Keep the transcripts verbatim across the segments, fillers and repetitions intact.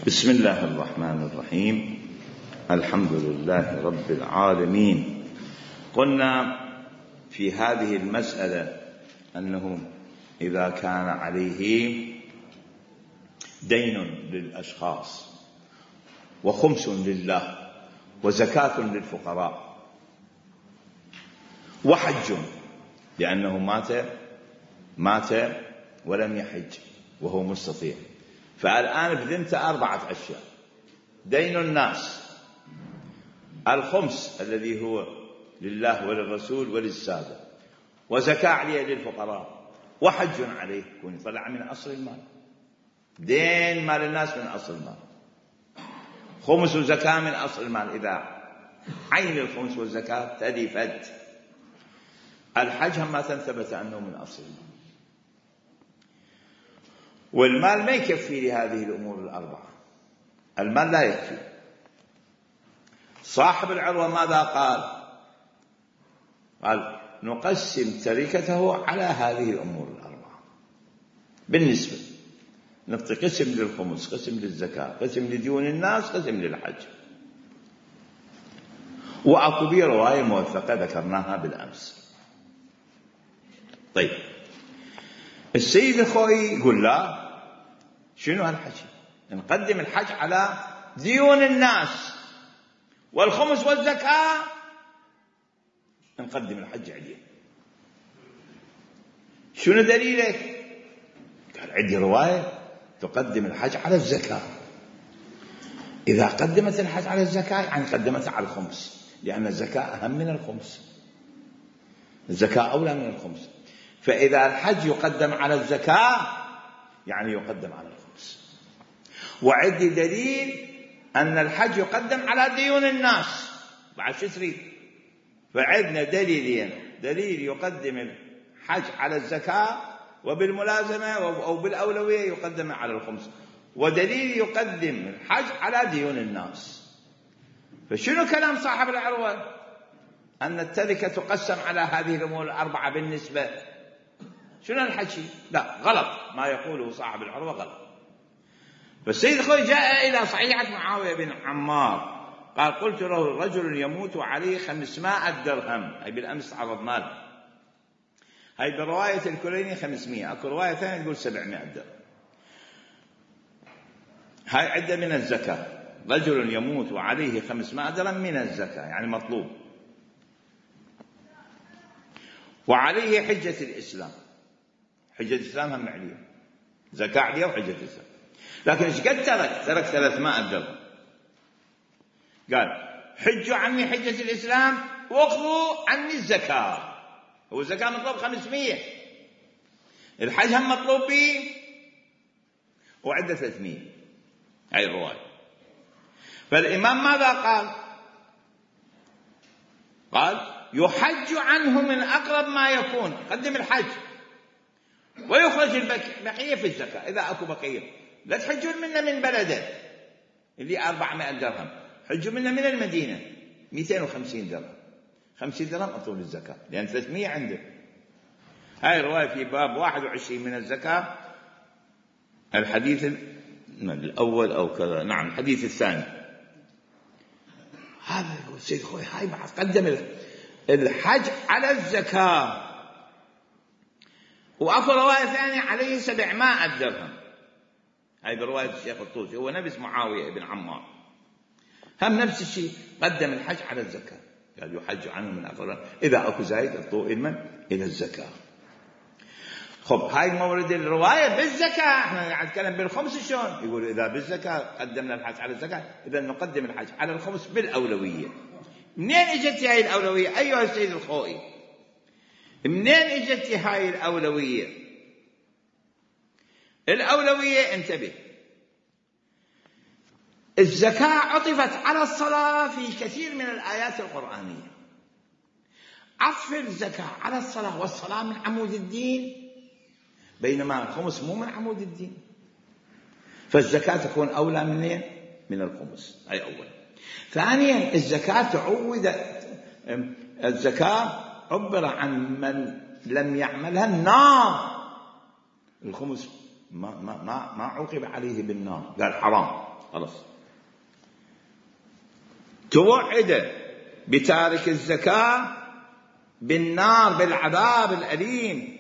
بسم الله الرحمن الرحيم. الحمد لله رب العالمين. قلنا في هذه المسألة أنه إذا كان عليه دين للأشخاص وخمس لله وزكاة للفقراء وحج، لأنه مات مات ولم يحج وهو مستطيع، فالآن بذمت أربعة أشياء: دين الناس، الخمس الذي هو لله وللرسول وللسادة، وزكاة عليه للفقراء، وحج عليه يكون يطلع من أصل المال. دين مال الناس من أصل المال، خمس وزكاة من أصل المال إذا عين الخمس والزكاة تلفت. الحج ما ثبت أنه من أصل المال، والمال ما يكفي لهذه الأمور الأربعة. المال لا يكفي. صاحب العروة ماذا قال؟ قال نقسم تركته على هذه الأمور الأربعة بالنسبة، نعطي قسم للخمس، قسم للزكاة، قسم لديون الناس، قسم للحج. وأكو بي رواية موثقة ذكرناها بالأمس. طيب، السيد الخوي يقول لا، شنو هالحج؟ نقدم الحج على ديون الناس، والخمس والزكاة نقدم الحج عليه. شنو دليلك؟ قال عندي رواية تقدم الحج على الزكاة. إذا قدمت الحج على الزكاة يعني قدمتها على الخمس، لأن الزكاة أهم من الخمس، الزكاة أولى من الخمس. فإذا الحج يقدم على الزكاة يعني يقدم على الخمس. وعندي دليل أن الحج يقدم على ديون الناس. بعد شو تريد؟ فعندنا دليلين: دليل يقدم الحج على الزكاة وبالملازمة أو بالأولوية يقدم على الخمس، ودليل يقدم الحج على ديون الناس. فشنو كلام صاحب العروة؟ أن التركة تقسم على هذه الأمور الأربعة بالنسبة. شنو الحكي؟ لا، غلط، ما يقوله صاحب العروة غلط. فالسيد الخوي جاء إلى صحيحة معاوية بن عمار قال قلت له رجل يموت عليه خمسمائة درهم، أي بالأمس عرضنا له، هاي برواية الكليني خمسمائة، أكو رواية ثانية تقول سبعمائة درهم. هاي عدة من الزكاة. رجل يموت وعليه خمسمائة درهم من الزكاة يعني مطلوب، وعليه حجة الإسلام. حجة الإسلام هم عليه، زكاة عليه وحجة الإسلام. لكن إيش قد ترك؟ ترك ثلاثمائة درهم. قال حجوا عني حجة الإسلام واخذوا عني الزكاة. هو الزكاة مطلوب خمسمائة، الحج هم مطلوب به وعدة ثلاثمائة. هاي الرواية. فالإمام ماذا قال؟ قال يحج عنه من أقرب ما يكون، قدم الحج ويخرج البقية في الزكاة. إذا أكو بقية لا تحجون منا من بلده اللي أربعمائة درهم، حجوا منا من المدينة مئتين وخمسين درهم، خمسين درهم أطول الزكاة لأن ثلاثمائة عنده. هاي الرواية في باب واحد وعشرين من الزكاة، الحديث الأول أو كذا، نعم الحديث الثاني. هذا يقول السيد خوي هاي بعد قدم الحج على الزكاة. وأكو رواية ثانية عليه سبعمائة درهم، هاي برواية الشيخ الطوسي، هو نفس معاوية بن عمار، هم نفس الشيء، قدم الحج على الزكاة. قال يحج عنه من أقرب، إذا أكو زايد الضوء المن إلى الزكاة. خب هاي مورد الرواية بالزكاة. احنا نتكلم بالخمس شلون؟ يقول إذا بالزكاة قدمنا الحج على الزكاة، إذا نقدم الحج على الخمس بالأولوية. منين اجت هاي الأولوية أيها السيد الخوئي؟ منين اجت هاي الأولوية؟ الأولوية انتبه، الزكاة عطفت على الصلاة في كثير من الآيات القرآنية. عطف الزكاة على الصلاة، والصلاة من عمود الدين، بينما الخمس مو من عمود الدين. فالزكاة تكون أولى منين؟ من الخمس. أي أولا. ثانيا الزكاة تعود، الزكاة عبر عن من لم يعملها النار. الخمس ما ما ما ما عوقب عليه بالنار، قال حرام، خلاص. توعد بتارك الزكاة بالنار، بالعذاب الأليم.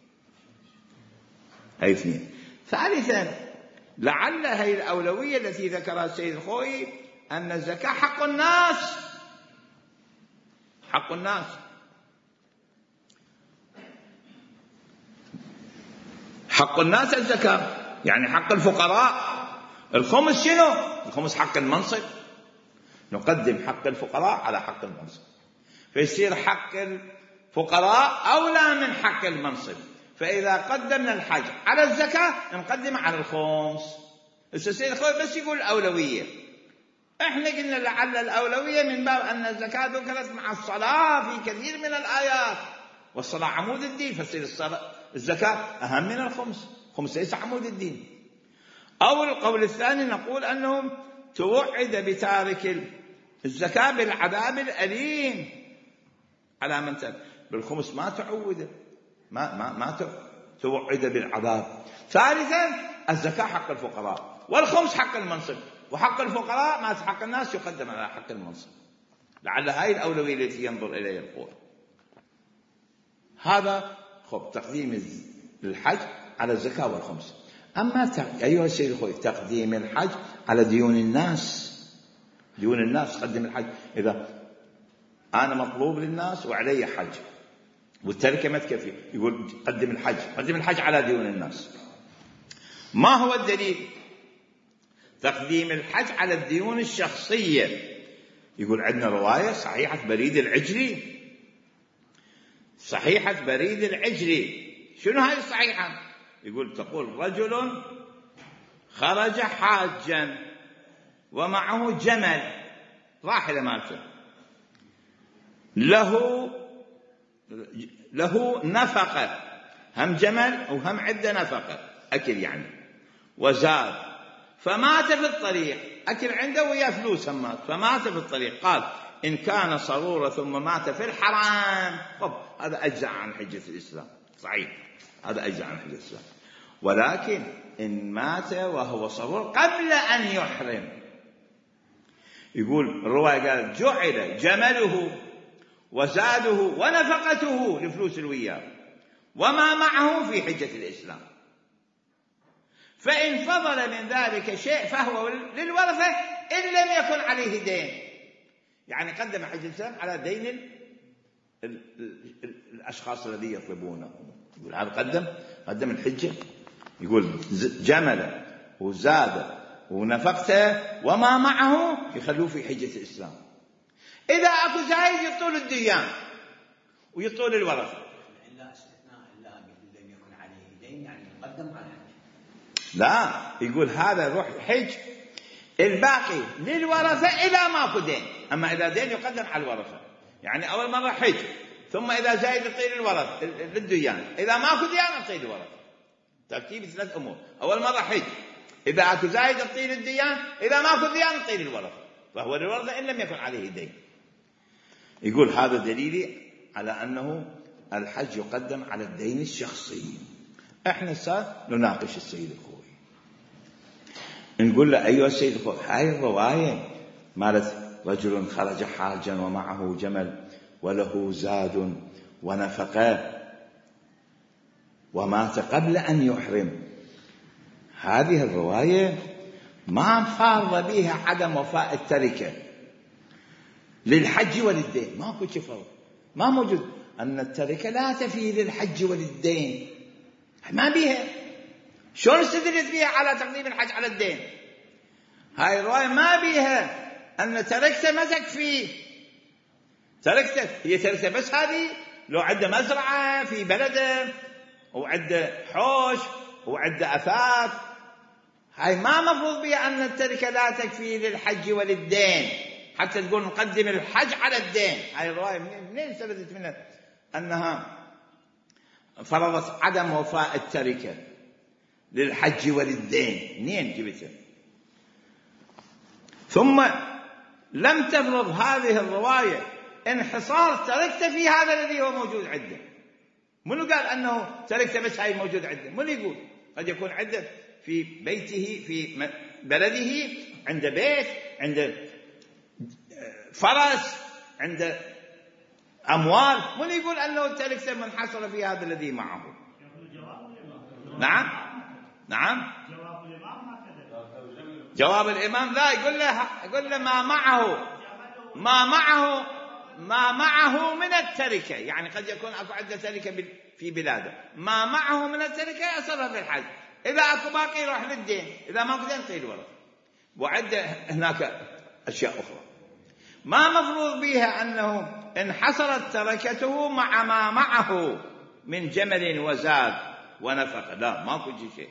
هاي اثنين. ثالثا، لعل هي الأولوية التي ذكرها السيد الخوئي أن الزكاة حق الناس، حق الناس. حق الناس الزكاة، يعني حق الفقراء. الخمس شنو؟ الخمس حق المنصب، نقدم حق الفقراء على حق المنصب، فيصير حق الفقراء أولى من حق المنصب. فإذا قدمنا الحج على الزكاة نقدم على الخمس. السيد الخوئي بس يقول الأولوية، احنا قلنا لعل الأولوية من باب أن الزكاة ذكرت مع الصلاة في كثير من الآيات، والصلاة عمود الدين، فتصير الزكاة أهم من الخمس. خمس ليس عمود الدين. أو القول الثاني نقول أنه توعد بتارك الزكاة بالعذاب الأليم على من ترك. بالخمس ما تعود، ما ما ما توعد بالعذاب. ثالثا، الزكاة حق الفقراء، والخمس حق المنصب، وحق الفقراء ما حق الناس يقدم على حق المنصب. لعل هاي الأولوية التي ينظر إليها القول. هذا خب تقديم الحج على الزكاة والخمس. أما أيها السيد الخوئي تقديم الحج على ديون الناس، ديون الناس قدم الحج. إذا أنا مطلوب للناس وعلي حج والتركة ما تكفي، يقول قدم الحج، قدم الحج على ديون الناس. ما هو الدليل؟ تقديم الحج على الديون الشخصية. يقول عندنا رواية صحيحة بريد العجلي، صحيحة بريد العجلي. شنو هاي الصحيحة؟ يقول تقول رجل خرج حاجا ومعه جمل، راحلة مالته، له له نفقة، هم جمل وهم عدة نفقة أكل يعني، وزاد فمات في الطريق، أكل عنده ويا فلوس هم مات، فمات في الطريق. قال إن كان صرورة ثم مات في الحرام، طب هذا أجزع عن حجة الإسلام، صحيح هذا أجزع عن حجة الإسلام. ولكن إن مات وهو صرور قبل أن يحرم، يقول الرواية قال جعل جمله وزاده ونفقته لفلوس الوياه وما معه في حجة الإسلام، فإن فضل من ذلك شيء فهو للورثة إن لم يكن عليه دين. يعني قدم حجة الإسلام على دين ال ال ال الأشخاص الذين يطلبونه. يقول هذا قدم قدم الحجة، يقول جمل وزاد ونفقته وما معه يخلوه في حجة الإسلام. إذا أكو زايد يطول الديان ويطول الورثة. إلا استثناء إلا لم يكن عليه دين، يعني يقدم على الحج. لا، يقول هذا روح حج، الباقي للورثة إذا ماكو دين. أما إذا دين يقدم على الورثة، يعني أول مرة حج، ثم إذا زايد يطيل الورثة للديان، إذا ماكو ديان يطيل الورثة. ترتيب ثلاث أمور. أول مرة حج، إذا أكو زايد يطيل الديان، إذا ماكو ديان يطيل الورثة، فهو للورثة إن لم يكن عليه دين. يقول هذا دليلي على أنه الحج يقدم على الدين الشخصي. احنا صار نناقش السيد الخوئي، نقول له أيها السيد الخوئي هاي الرواية مالت رجل خرج حاجا ومعه جمل وله زاد ونفقه ومات قبل أن يحرم، هذه الرواية ما فار بها عدم وفاء التركة للحج وللدين. ما كنت فرق، ما موجود أن التركة لا تفي للحج وللدين، ما بيها. شلون استدلت بها على تقديم الحج على الدين؟ هاي الرواية ما بيها أن تركته ما تكفي. تركته هي تركته بس هذه لو عنده مزرعة في بلده وعنده حوش وعنده أثاث، هاي ما مفروض بها أن التركة لا تكفي للحج وللدين حتى تقول نقدم الحج على الدين. هاي الرواية منين ثبتت منها أنها فرضت عدم وفاء التركة للحج وللدين؟ منين جبتها؟ ثم لم تفرض هذه الرواية انحصار تركته في هذا الذي هو موجود عنده. منو قال أنه تركته بس هاي موجود عنده؟ منو يقول؟ قد يكون عنده في بيته في بلده عنده بيت، عنده فرس، عنده أموال، من يقول أنه التركة منحصرة في هذا الذي معه؟ نعم نعم جواب الإمام لا، يقول له يقول له ما معه ما معه ما معه من التركة، يعني قد يكون أكو عنده تركة في بلاده، ما معه من التركة يصرفها في الحج، إذا أكو باقي يروح للدين، إذا ما قدر ينطي الورث. وعد هناك أشياء أخرى ما مفروض بها أنه انحصرت تركته مع ما معه من جمل وزاد ونفقة، لا ما كل شيء.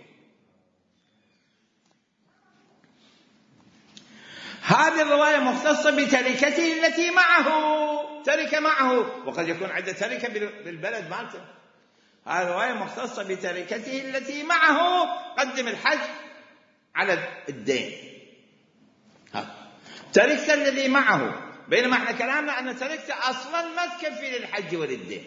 هذه الرواية مختصة بتركته التي معه، تركة معه، وقد يكون عنده تركة بالبلد مالته. هذه الرواية مختصة بتركته التي معه، قدم الحج على الدين. تركته الذي معه، بينما احنا كلامنا أن تركته أصلا ما تكفي للحج وللدين.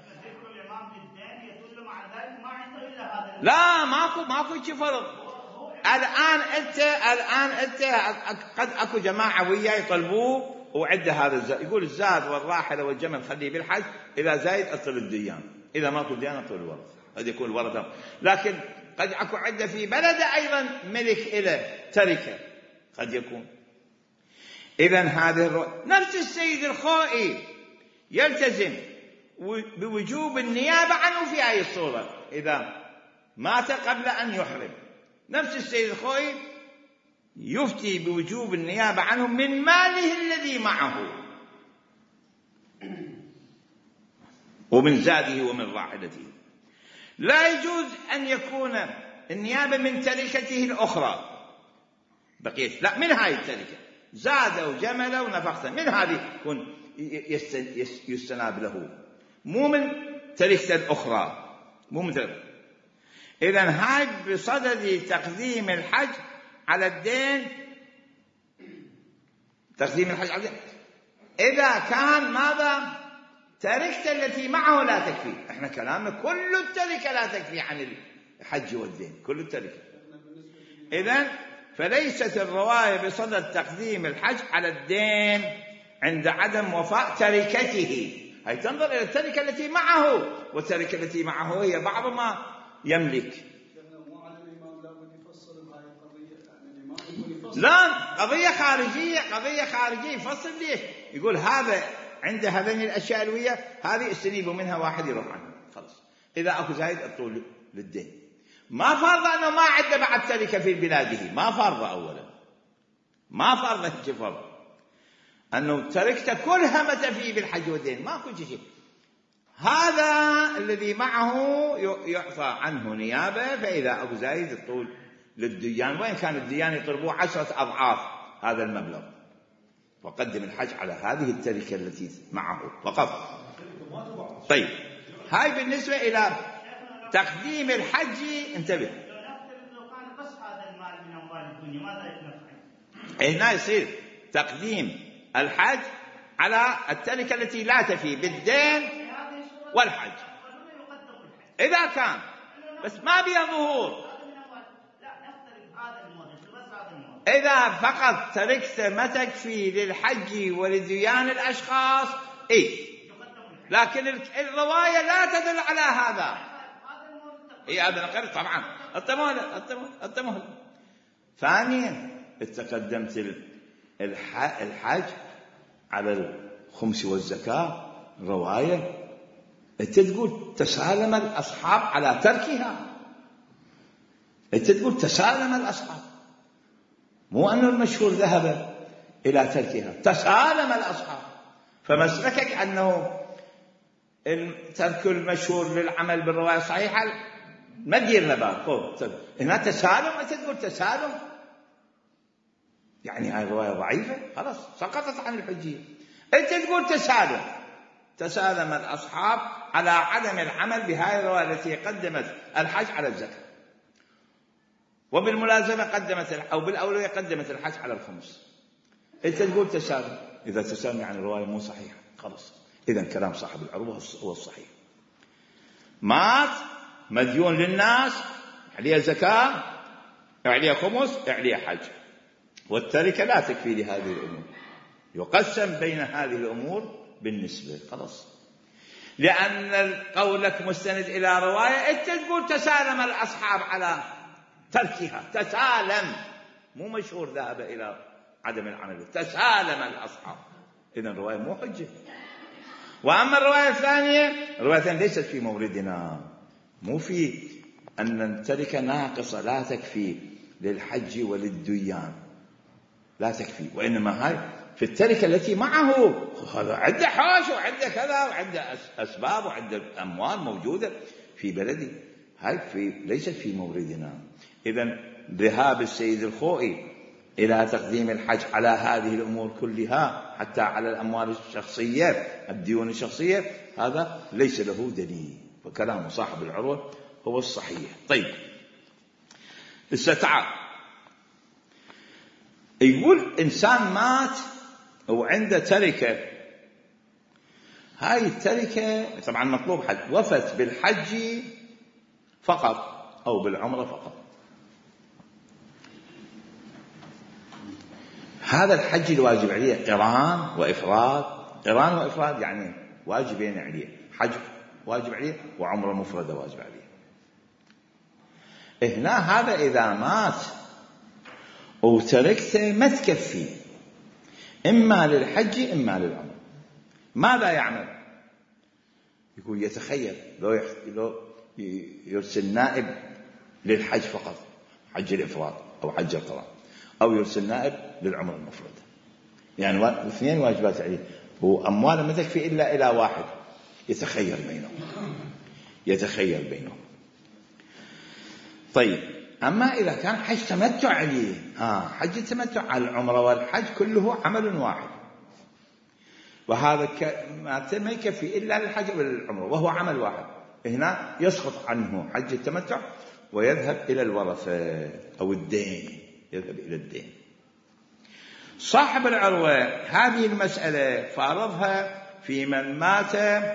لا ماكو ماكو شي فرق. الآن أنت الآن أنت قد أكو جماعة وياه يطلبوه وعده هذا الزاد، يقول الزاد والراحلة والجمل خليه بالحج، إذا زايد أطل الديان، إذا ماكو ديان أطل الورث، قد يكون الورث. لكن قد أكو عده في بلده أيضا ملك إلى تركة قد يكون. إذن هذه الرؤية. نفس السيد الخوئي يلتزم بوجوب النيابة عنه في أي صورة إذا مات قبل أن يحرم. نفس السيد الخوئي يفتي بوجوب النيابة عنه من ماله الذي معه ومن زاده ومن راحلته. لا يجوز أن يكون النيابة من تركته الأخرى بقيت، لا من هاي التركة زاد وجمل ونفقته، من هذه يكون يستناب له، مو من تركته الأخرى، مو من تركته. إذن هاي بصدد تقديم الحج على الدين، تقديم الحج على الدين إذا كان ماذا تركته التي معه لا تكفي. احنا كلامنا كل التركة لا تكفي عن الحج والدين، كل التركة. إذن فليست الرواية بصدد تقديم الحج على الدين عند عدم وفاء تركته، هي تنظر إلى التركة التي معه، والتركة التي معه هي بعض ما يملك. لا قضية خارجية، قضية خارجية يفصل ليش؟ يقول هذا عنده هذين الأشياء الوية هذه استنيب منها واحد يروح عنه خلاص، إذا أكو زايد الطول للدين. ما فرض أنه ما عنده بعد تركة في بلاده، ما فرض أولا، ما فرض هيك فرض أنه تركته كلها متى فيه بالحج والدين، ما كل شيء. هذا الذي معه يعفى عنه نيابة، فإذا أكو زايد الطول للديان، وإن كان الديان يطلبوه عشرة أضعاف هذا المبلغ، وقدم الحج على هذه التركة التي معه فقط. طيب هاي بالنسبة إلى تقديم الحج. انتبه، هنا يصير تقديم الحج على التركة التي لا تفي بالدين والحج إذا كان بس ما بيها ظهور. إذا فقط تركت ما تكفي للحج ولديان الأشخاص إيه، لكن الرواية لا تدل على هذا. إيه هذا نقل طبعا التمهل التمهل. ثانيا تقدمت الحج على الخمس والزكاة، رواية أنت تقول تسالم الأصحاب على تركها، أنت تقول تسالم الأصحاب، مو أنه المشهور ذهب إلى تركها، تسالم الأصحاب. فمسلكك أنه ترك المشهور للعمل بالرواية الصحيحة ما تدير نبال، هنا تسالم، أنت تقول تسالم، يعني هاي الرواية ضعيفة خلاص سقطت عن الحجية. أنت تقول تسالم، تسالم الأصحاب على عدم العمل بهذه الرواية التي قدمت الحج على الزكاة، وبالملازمة قدمت أو بالأولوية قدمت الحج على الخمس. أنت تقول تسالم، إذا تسالم يعني الرواية مو صحيحة خلاص، إذن كلام صاحب العروة هو الصحيح. مات مديون للناس، عليه زكاة، عليه خمس، عليه حج، والتركة لا تكفي لهذه الأمور، يقسم بين هذه الأمور بالنسبة خلاص. لأن قولك مستند إلى رواية، أنت تقول تسالم الأصحاب على تركها، تسالم، مو مشهور ذهب إلى عدم العمل، تسالم الأصحاب، إذن الرواية مو حجة. وأما الرواية الثانية، الرواية الثانية ليست في موردنا، مو في أن التركة ناقصة لا تكفي للحج وللديان، لا تكفي، وإنما هاي في التركة التي معه، هذا عنده حوش وعنده كذا وعنده أسباب وعنده أموال موجودة في بلده، هاي في ليست في موردنا. إذن ذهاب السيد الخوئي إلى تقديم الحج على هذه الأمور كلها، حتى على الأموال الشخصية الديون الشخصية، هذا ليس له دليل، وكلام صاحب العروة هو الصحيح. طيب، استطاع يقول إنسان مات وعنده تركة، هاي التركة طبعا مطلوب حج، وفت بالحج فقط أو بالعمرة فقط، هذا الحج الواجب عليه قران وإفراد، قران وإفراد يعني واجبين عليه، حج واجب عليه وعمرة مفردة واجب عليه. هنا هذا إذا مات وتركته ما تكفي، إما للحج إما للعمرة، ماذا يعمل؟ يقول يتخيل، لو, لو يرسل نائب للحج فقط، حج الإفراد أو حج القران، أو يرسل نائب للعمرة المفردة، يعني اثنين واجبات عليه، وأمواله ما تكفي إلا إلى واحد، يتخير بينهم، يتخير بينهم. طيب، أما إذا كان حج تمتع عليه، آه حج التمتع على العمرة والحج كله عمل واحد، وهذا ما يكفي إلا للحج وللعمرة وهو عمل واحد، هنا يسقط عنه حج التمتع ويذهب إلى الورثة أو الدين، يذهب إلى الدين. صاحب العروة هذه المسألة فارضها في من مات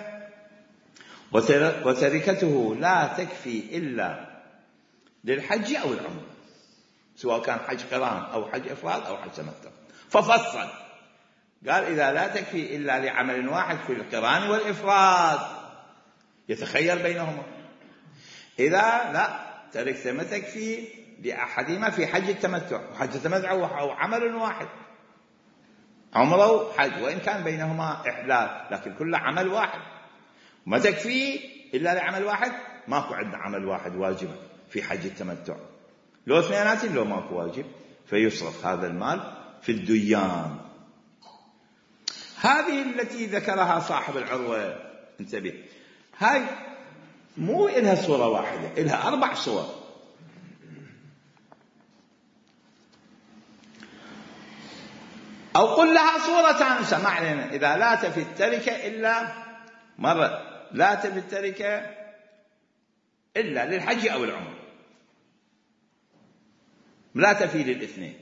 وتركته لا تكفي إلا للحج أو العمرة، سواء كان حج قران أو حج إفراد أو حج تمتع، ففصل قال إذا لا تكفي إلا لعمل واحد في القران والإفراد يتخير بينهما، إذا لا تركته ما تكفي لأحدهما في حج التمتع، وحج التمتع هو عمل واحد، عمره وحج، وإن كان بينهما إحلال لكن كل عمل واحد، ما تكفي إلا لعمل واحد، ماكو عندنا عمل واحد واجب في حج التمتع، لو اثنينات لو ماكو واجب، فيصرف هذا المال في الديان. هذه التي ذكرها صاحب العروة، انتبه، هاي مو إلها صورة واحدة، إلها أربع صور. أو قل لها صورتان، سمع لنا، إذا لا تفي التركة إلا مرة، لا تفي التركة إلا للحج أو العمر، لا تفي للاثنين.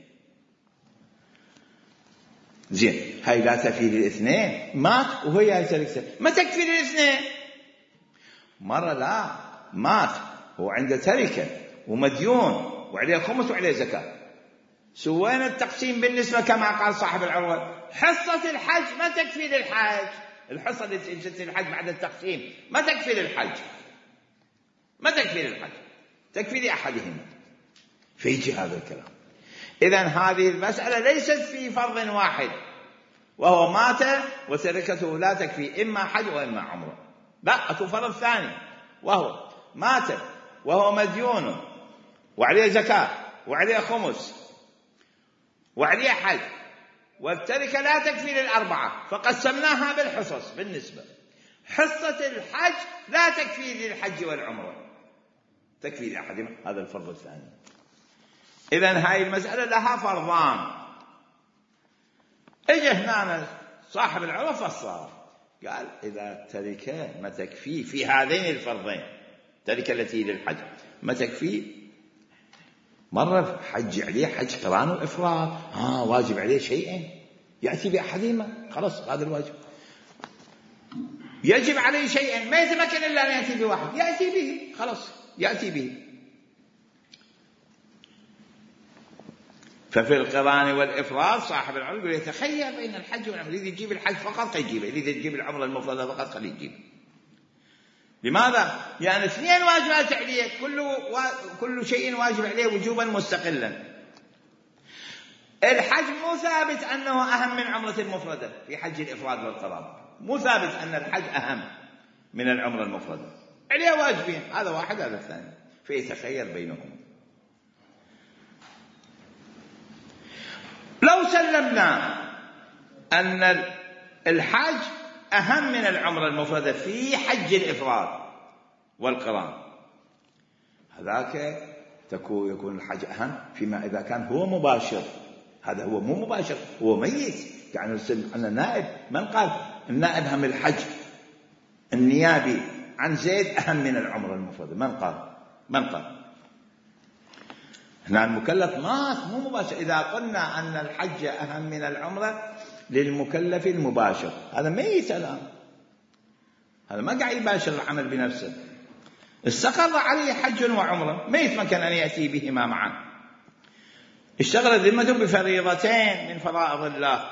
زين، هاي لا تفي للاثنين، مات وهي تركته ما تكفي للاثنين. مرة لا، مات هو عنده تركة ومديون وعليه خمس وعليه زكاة، سوينا التقسيم بالنسبة كما قال صاحب العروة، حصة الحج ما تكفي للحج، الحصة التي تجي الحج بعد التقسيم ما تكفي للحج، ما تكفي للحج، تكفي لأحدهما، فيجي هذا الكلام. إذن هذه المسألة ليست في فرض واحد، وهو مات وتركته لا تكفي إما حج وإما عمره، لا، أتو فرض ثاني، وهو مات وهو مديون وعليه زكاة وعليه خمس وعليه حج، والتركة لا تكفي للأربعة، فقسمناها بالحصص بالنسبة، حصة الحج لا تكفي للحج والعمرة، تكفي لأحدهم، هذا الفرض الثاني. إذن هاي المسألة لها فرضان. اجى هنا صاحب العروة فصل قال إذا تركة ما تكفي في هذين الفرضين، تركة التي للحج ما تكفي، مرة حج عليه حج قران وإفراد، ها واجب عليه شيئين، يأتي بأحدهما، خلاص هذا الواجب، يجب عليه شيئين ما يتمكن إلا أن يأتي بواحد، يأتي به، خلاص يأتي به. ففي القران والإفراد صاحب العمرة يقول يتخير بين الحج والعمرة، يريد يجيب الحج فقط يجيبه، يريد يجيب العمرة المفردة فقط خليه يجيبه. لماذا؟ لأن يعني اثنين واجبات عليه، كل و... كل شيء واجب عليه وجوبا مستقلا. الحج مو ثابت أنه أهم من عمرة المفردة في حج الإفراد والقران، مو ثابت أن الحج أهم من العمرة المفردة، عليه واجبين، هذا واحد هذا الثاني، فيتخير بينهم. لو سلمنا أن الحج أهم من العمرة المفردة في حج الإفراد والقران، هذاك تكون يكون الحج أهم فيما إذا كان هو مباشر. هذا هو مو مباشر، هو ميت. يعني أن النائب من قال النائب هم الحج النيابي عن زيد أهم من العمرة المفردة؟ من قال؟ من قال؟ هنا المكلف مات مو مباشر. إذا قلنا أن الحج أهم من العمرة للمكلف المباشر، هذا ميت الآن، هذا ما قاعد يباشر العمل بنفسه، استقر عليه حج وعمرة، ميت مكان أن يأتي بهما معا، اشتغل ذمته بفريضتين من فرائض الله.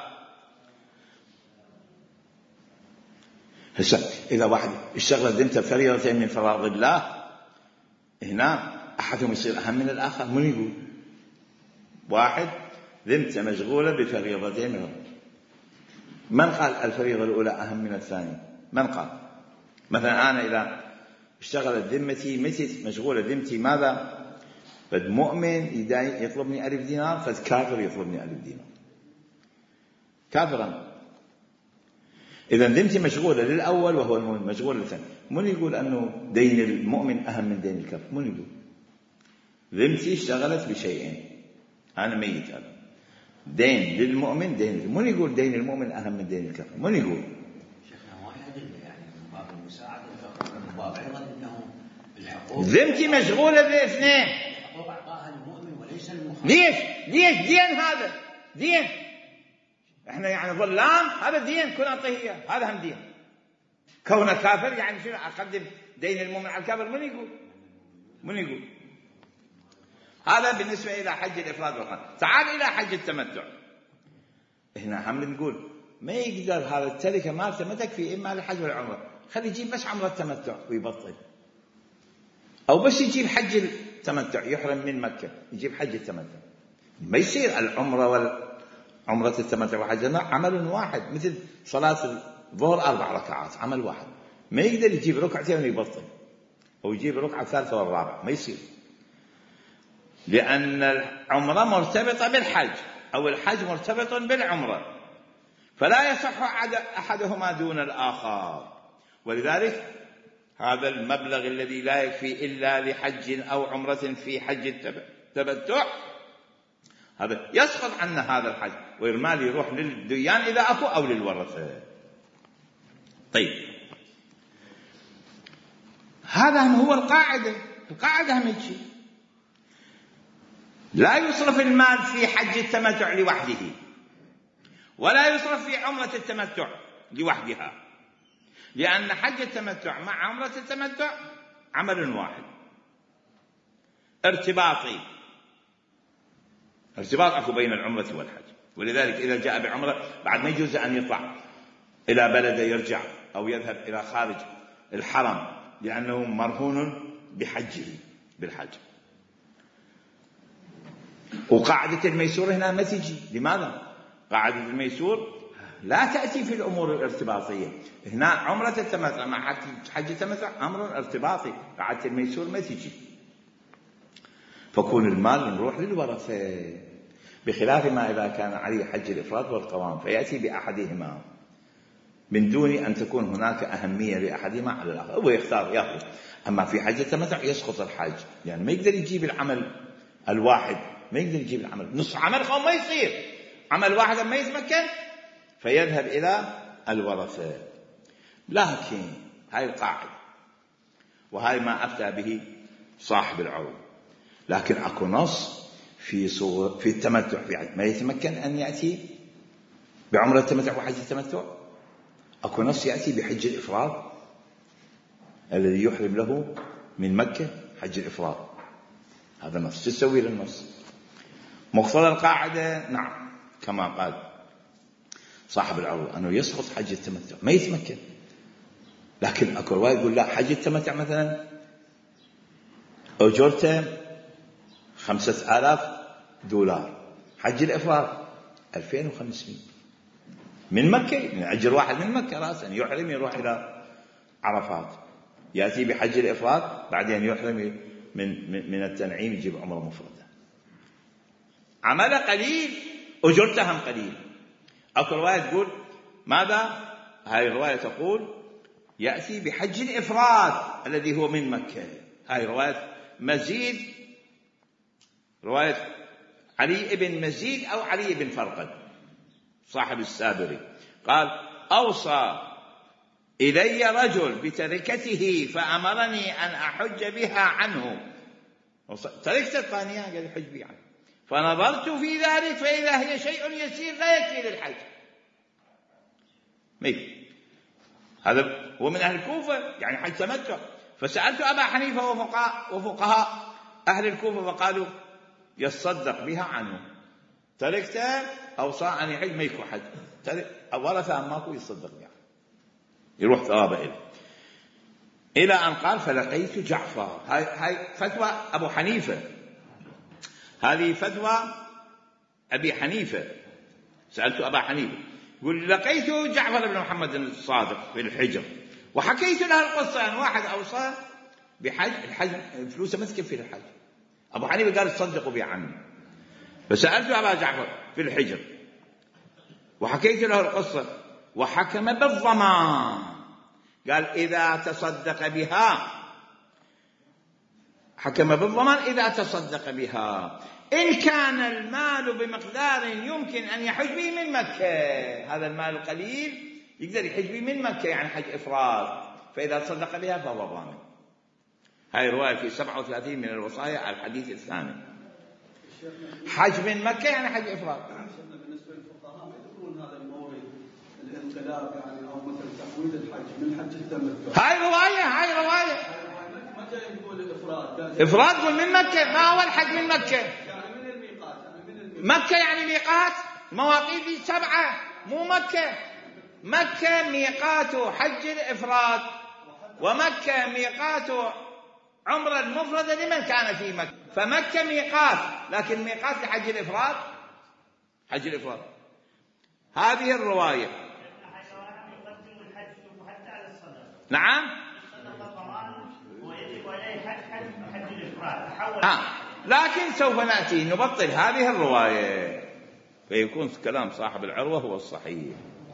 هسه إذا واحد اشتغل ذمته بفريضتين من فرائض الله، هنا أحدهم يصير أهم من الآخر. من يقول؟ واحد ذمته مشغولة بفريضتين منهم، من قال الفريضة الأولى أهم من الثانية؟ من قال؟ مثلا أنا إذا اشتغلت ذمتي متت مشغولة ذمتي ماذا؟ فد مؤمن يطلبني ألف دينار، فد كافر يطلبني ألف دينار، كافرا. إذا ذمتي مشغولة للأول وهو المؤمن مشغول للثاني. من يقول أنه دين المؤمن أهم من دين الكافر؟ من يقول؟ ذمتي اشتغلت بشيئين، أنا ميت، هذا دين للمؤمن دين. من يقول دين المؤمن أهم من دين الكافر؟ من يقول؟ شيخنا واحد يعني من باب المساعدة، من باب أيضا أنه الحقوق ذمتي مشغولة باثنين. الحقوق أعطاها المؤمن وليس المخالف. ليش؟ ليش دين؟ هذا دين، احنا يعني ظلام، هذا دين، كن أعطيه، هذا هم دين. كونه كافر يعني شنو؟ أقدم دين المؤمن على الكافر؟ من يقول؟ من يقول؟ هذا بالنسبة إلى حج الإفراد والقران. تعال إلى حج التمتع، هنا هم نقول ما يقدر هذا التركة مالته ما تكفي إما للحج والعمرة، خلي يجيب بس عمرة التمتع ويبطل، أو بس يجيب حج التمتع يحرم من مكة يجيب حج التمتع. ما يصير العمرة والعمرة التمتع وحج عمل واحد، مثل صلاة الظهر أربع ركعات عمل واحد، ما يقدر يجيب ركعتين ويبطل، أو يجيب ركعة ثالثة والرابعة، ما يصير، لأن العمرة مرتبطة بالحج أو الحج مرتبط بالعمرة، فلا يصح أحدهما دون الآخر. ولذلك هذا المبلغ الذي لا يكفي إلا لحج أو عمرة في حج التمتع هذا يسقط عنا هذا الحج، ويرمال يروح للديان إذا أكو أو للورثة. طيب هذا هو القاعدة. القاعدة هم شيء، لا يصرف المال في حج التمتع لوحده، ولا يصرف في عمرة التمتع لوحدها، لأن حج التمتع مع عمرة التمتع عمل واحد ارتباطي، ارتباط أكو بين العمرة والحج. ولذلك إذا جاء بعمرة بعد ما يجوز أن يطلع إلى بلده يرجع أو يذهب إلى خارج الحرم، لأنه مرهون بحجه بالحج. وقاعدة الميسور هنا ما تجي. لماذا؟ قاعدة الميسور لا تأتي في الأمور الارتباطية. هنا عمرة التمتع مع حج التمتع أمر ارتباطي، قاعدة الميسور ما تجي، فكون المال نروح للورثة، بخلاف ما إذا كان عليه حج الإفراد والقران فيأتي بأحدهما من دون أن تكون هناك أهمية لأحدهما على الآخر، هو يختار يأخذ. أما في حج التمتع يسقط الحج، يعني ما يقدر يجيب العمل الواحد، ما يقدر يجيب العمل نص عمل خو ما يصير، عمل واحد ما يتمكن فيذهب إلى الورثة. لكن هاي القاعدة وهاي ما أفتى به صاحب العروض، لكن أكو نص في صور في التمتع في حج ما يتمكن أن يأتي بعمرة التمتع وحج التمتع، أكو نص يأتي بحج الإفراد الذي يحرم له من مكة حج الإفراد. هذا نص تسوي للنص. مقتضى القاعدة نعم كما قال صاحب العروة أنه يسقط حج التمتع ما يتمكن. لكن أكو رواية يقول لا، حج التمتع مثلا أجرته خمسة آلاف دولار، حج الإفراد ألفين وخمسمائة من مكة، من أجر واحد من مكة رأسا يحرم يروح إلى عرفات، يأتي بحج الإفراد بعدين يحرم من, من, من التنعيم يجيب عمره مفردة. عمل قليل أجرته هم قليل. أكو رواية تقول ماذا؟ هاي الرواية تقول يأتي بحج الإفراد الذي هو من مكة. هاي رواية مزيد، رواية علي بن مزيد أو علي بن فرقد صاحب السابري، قال أوصى إلي رجل بتركته فأمرني أن أحج بها عنه. تركت الثانية قال حج بها عنه، فنظرت في ذلك فإذا هي شيء يسير لا يكفي للحج. مي هذا هو من أهل الكوفة يعني حج تمتع. فسألت أبا حنيفة وفقهاء, وفقهاء أهل الكوفة فقالوا يصدق بها عنه. تركته أوصى أن يحج ما يكون حج، ورثة ماكو يصدق بها يروح ثوابه إليه. إلى أن قال فلقيت جعفر. هاي, هاي فتوى أبو حنيفة، هذه فتوى أبي حنيفة. سألت أبا حنيفة يقول لقيت جعفر بن محمد الصادق في الحجر وحكيت له القصة أن واحد أوصى بحج، الحج فلوسه ما تكفي للحج. أبو حنيفة قال تصدقوا بي عني. فسألت أبا جعفر في الحجر وحكيت له القصة وحكم بالضمان، قال إذا تصدق بها، حكم بالضمان إذا تصدق بها إن كان المال بمقدار يمكن أن يحج به من مكة. هذا المال قليل يقدر يحج به من مكة يعني حج إفراد، فإذا تصدق بها فهو ضامن. هاي رواية في سبعة وثلاثين من الوصايا على الحديث الثاني. حج من مكة يعني حج إفراد. بالنسبة للفقهاء يذكرون هذا المورد الانقلاب يعني أو مثل تحويل الحج من حج التمتع. هاي رواية هاي رواية متى يقول الإفراد؟ إفراد قل من مكة، ما هو الحج من مكة؟ يعني من الميقات، يعني من الميقات. مكة يعني ميقات، مواقيت سبعة مو مكة. مكة ميقات حج الإفراد، ومكة ميقات عمرة المفردة لمن كان في مكة. فمكة ميقات، لكن ميقات لحج الإفراد حج الإفراد. هذه الرواية نعم آه. لكن سوف نأتي نبطل هذه الرواية فيكون كلام صاحب العروة هو الصحيح.